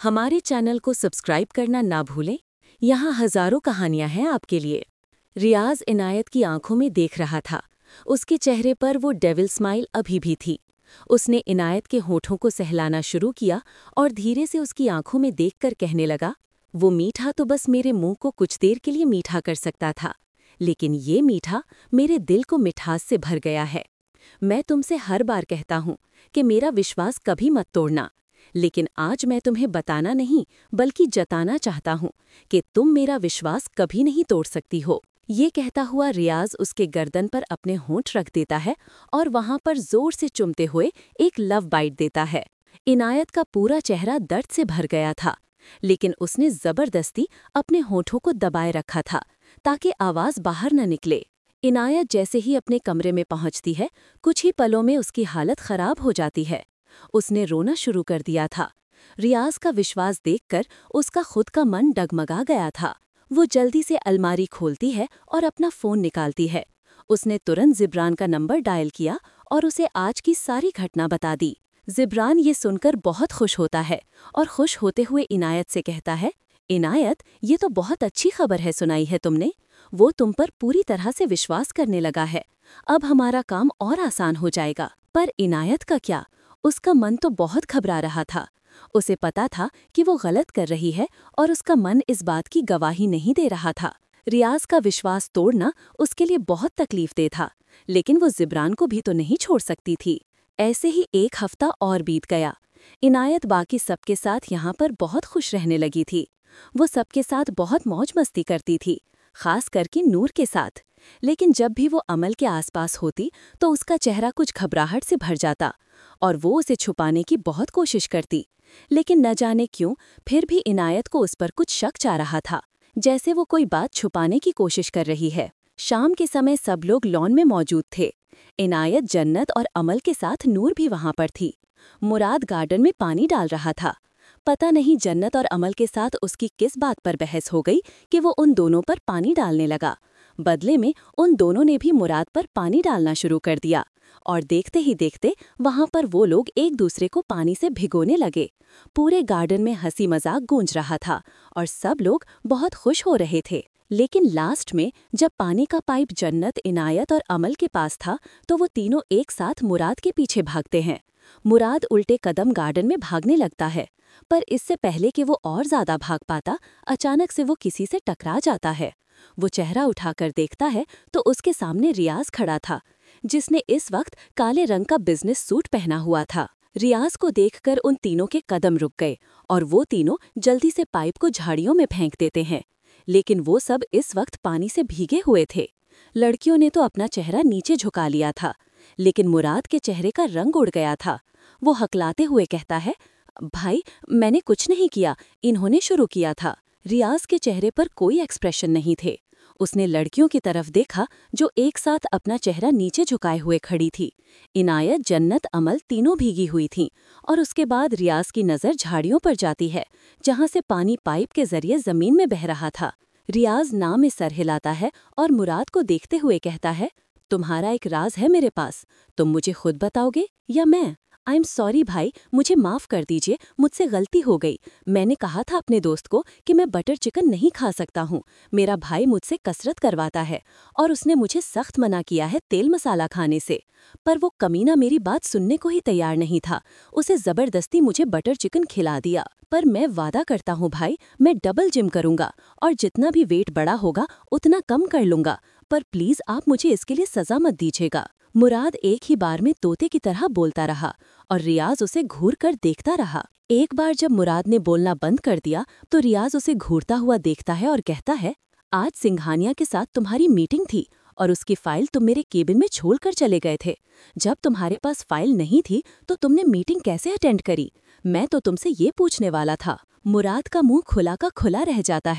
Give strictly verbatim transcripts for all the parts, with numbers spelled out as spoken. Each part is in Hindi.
हमारे चैनल को सब्सक्राइब करना ना भूलें। यहाँ हजारों कहानियां हैं आपके लिए। रियाज इनायत की आंखों में देख रहा था। उसके चेहरे पर वो डेविल स्माइल अभी भी थी। उसने इनायत के होठों को सहलाना शुरू किया और धीरे से उसकी आंखों में देखकर कहने लगा, वो मीठा तो बस मेरे मुंह को कुछ देर के लिए मीठा कर सकता था, लेकिन ये मीठा मेरे दिल को मिठास से भर गया है। मैं तुमसे हर बार कहता हूँ कि मेरा विश्वास कभी मत तोड़ना, लेकिन आज मैं तुम्हें बताना नहीं बल्कि जताना चाहता हूँ कि तुम मेरा विश्वास कभी नहीं तोड़ सकती हो। ये कहता हुआ रियाज उसके गर्दन पर अपने होंठ रख देता है और वहां पर जोर से चुमते हुए एक लव बाइट देता है। इनायत का पूरा चेहरा दर्द से भर गया था, लेकिन उसने जबरदस्ती अपने होठों को दबाए रखा था ताकि आवाज बाहर न निकले। इनायत जैसे ही अपने कमरे में पहुंचती है, कुछ ही पलों में उसकी हालत खराब हो जाती है। उसने रोना शुरू कर दिया था। रियाज का विश्वास देखकर उसका खुद का मन डगमगा गया था। वो जल्दी से अलमारी खोलती है और अपना फोन निकालती है। उसने तुरंत जिब्रान का नंबर डायल किया और उसे आज की सारी घटना बता दी। जिब्रान ये सुनकर बहुत खुश होता है और खुश होते हुए इनायत से कहता है, इनायत, ये तो बहुत अच्छी खबर है सुनाई है तुमने। वो तुम पर पूरी तरह से विश्वास करने लगा है। अब हमारा काम और आसान हो जाएगा। पर इनायत का क्या? उसका मन तो बहुत घबरा रहा था। उसे पता था कि वो गलत कर रही है और उसका मन इस बात की गवाही नहीं दे रहा था। रियाज का विश्वास तोड़ना उसके लिए बहुत तकलीफदेह था, लेकिन वो जिब्रान को भी तो नहीं छोड़ सकती थी। ऐसे ही एक हफ्ता और बीत गया। इनायत बाकी सबके साथ यहाँ पर बहुत खुश रहने लगी थी। वो सबके साथ बहुत मौज मस्ती करती थी, खास करके नूर के साथ। लेकिन जब भी वो अमल के आसपास होती तो उसका चेहरा कुछ घबराहट से भर जाता और वो उसे छुपाने की बहुत कोशिश करती। लेकिन न जाने क्यों फिर भी इनायत को उस पर कुछ शक जा रहा था, जैसे वो कोई बात छुपाने की कोशिश कर रही है। शाम के समय सब लोग लॉन में मौजूद थे। इनायत, जन्नत और अमल के साथ नूर भी वहां पर थी। मुराद गार्डन में पानी डाल रहा था। पता नहीं जन्नत और अमल के साथ उसकी किस बात पर बहस हो गई कि वो उन दोनों पर पानी डालने लगा। बदले में उन दोनों ने भी मुराद पर पानी डालना शुरू कर दिया और देखते ही देखते वहां पर वो लोग एक दूसरे को पानी से भिगोने लगे। पूरे गार्डन में हंसी मजाक गूंज रहा था और सब लोग बहुत खुश हो रहे थे। लेकिन लास्ट में जब पानी का पाइप जन्नत, इनायत और अमल के पास था तो वो तीनों एक साथ मुराद के पीछे भागते हैं। मुराद उल्टे कदम गार्डन में भागने लगता है, पर इससे पहले कि वो और ज्यादा भाग पाता, अचानक से वो किसी से टकरा जाता है। वो चेहरा उठाकर देखता है तो उसके सामने रियाज खड़ा था, जिसने इस वक्त काले रंग का बिजनेस सूट पहना हुआ था। रियाज को देखकर उन तीनों के कदम रुक गए और वो तीनों जल्दी से पाइप को झाड़ियों में फेंक देते हैं। लेकिन वो सब इस वक्त पानी से भीगे हुए थे। लड़कियों ने तो अपना चेहरा नीचे झुका लिया था, लेकिन मुराद के चेहरे का रंग उड़ गया था। वो हकलाते हुए कहता है, भाई, मैंने कुछ नहीं किया, इन्होंने शुरू किया था। रियाज के चेहरे पर कोई एक्सप्रेशन नहीं थे। उसने लड़कियों की तरफ देखा जो एक साथ अपना चेहरा नीचे झुकाए हुए खड़ी थी। इनायत, जन्नत, अमल तीनों भीगी हुई थीं और उसके बाद रियाज की नज़र झाड़ियों पर जाती है, जहां से पानी पाइप के जरिए जमीन में बह रहा था। रियाज नाव में सर हिलाता है और मुराद को देखते हुए कहता है, तुम्हारा एक राज है मेरे पास, तुम मुझे खुद बताओगे या मैं? आई एम सॉरी भाई, मुझे माफ़ कर दीजिए, मुझसे गलती हो गई। मैंने कहा था अपने दोस्त को कि मैं बटर चिकन नहीं खा सकता हूँ। मेरा भाई मुझसे कसरत करवाता है और उसने मुझे सख्त मना किया है तेल मसाला खाने से, पर वो कमीना मेरी बात सुनने को ही तैयार नहीं था। उसे ज़बरदस्ती मुझे बटर चिकन खिला दिया। पर मैं वादा करता हूँ भाई, मैं डबल जिम करूँगा और जितना भी वेट बड़ा होगा उतना कम कर लूँगा, पर प्लीज़ आप मुझे इसके लिए सज़ा मत दीजिएगा। मुराद एक ही बार में तोते की तरह बोलता रहा और रियाज उसे घूर कर देखता रहा। एक बार जब मुराद ने बोलना बंद कर दिया तो रियाज उसे घूरता हुआ देखता है और कहता है, आज सिंघानिया के साथ तुम्हारी मीटिंग थी और उसकी फाइल तुम मेरे केबिन में छोड़कर चले गए थे। जब तुम्हारे पास फाइल नहीं थी तो तुमने मीटिंग कैसे अटेंड करी? मैं तो तुमसे ये पूछने वाला था। मुराद का मुंह खुला का खुला रह जाता है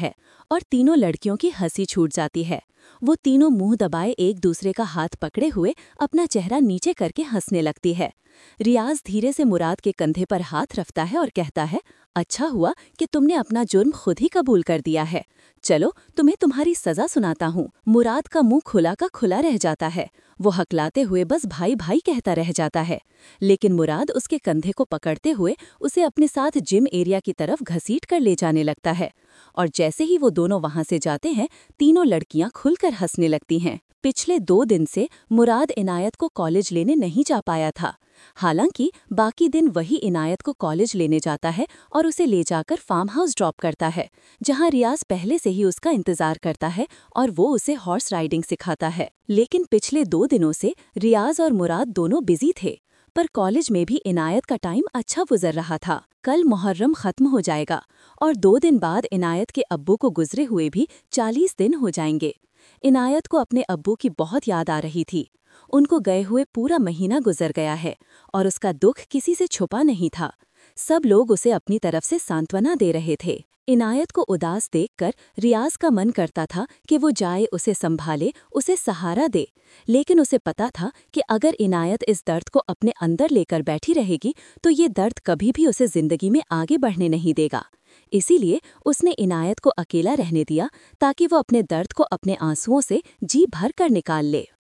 और तीनों लड़कियों की हंसी छूट जाती है। वो तीनों मुंह दबाए एक दूसरे का हाथ पकड़े हुए अपना चेहरा नीचे करके हंसने लगती है। रियाज धीरे से मुराद के कंधे पर हाथ रखता है और कहता है, अच्छा हुआ कि तुमने अपना जुर्म खुद ही कबूल कर दिया है। चलो तुम्हें तुम्हारी सजा सुनाता हूँ। मुराद का मुंह खुला का खुला रह जाता है। वो हकलाते हुए बस भाई भाई कहता रह जाता है, लेकिन मुराद उसके कंधे को पकड़ते हुए उसे अपने साथ जिम एरिया की तरफ घसीट कर ले जाने लगता है। और जैसे ही वो दोनों वहां से जाते हैं, तीनों लड़कियां खुलकर हंसने लगती हैं। पिछले दो दिन से मुराद इनायत को कॉलेज लेने नहीं जा पाया था। हालांकि बाकी दिन वही इनायत को कॉलेज लेने जाता है और उसे ले जाकर फार्म हाउस ड्रॉप करता है, जहां रियाज पहले से ही उसका इंतजार करता है और वो उसे हॉर्स राइडिंग सिखाता है। लेकिन पिछले दो दिनों से रियाज और मुराद दोनों बिजी थे, पर कॉलेज में भी इनायत का टाइम अच्छा गुजर रहा था। कल मुहर्रम खत्म हो जाएगा और दो दिन बाद इनायत के अब्बू को गुजरे हुए भी चालीस दिन हो जाएंगे। इनायत को अपने अब्बू की बहुत याद आ रही थी। उनको गए हुए पूरा महीना गुजर गया है और उसका दुख किसी से छुपा नहीं था। सब लोग उसे अपनी तरफ से सांत्वना दे रहे थे। इनायत को उदास देखकर रियाज का मन करता था कि वो जाए, उसे संभाले, उसे सहारा दे, लेकिन उसे पता था कि अगर इनायत इस दर्द को अपने अंदर लेकर बैठी रहेगी तो ये दर्द कभी भी उसे जिंदगी में आगे बढ़ने नहीं देगा। इसीलिए उसने इनायत को अकेला रहने दिया ताकि वो अपने दर्द को अपने आंसुओं से जी भर कर निकाल ले।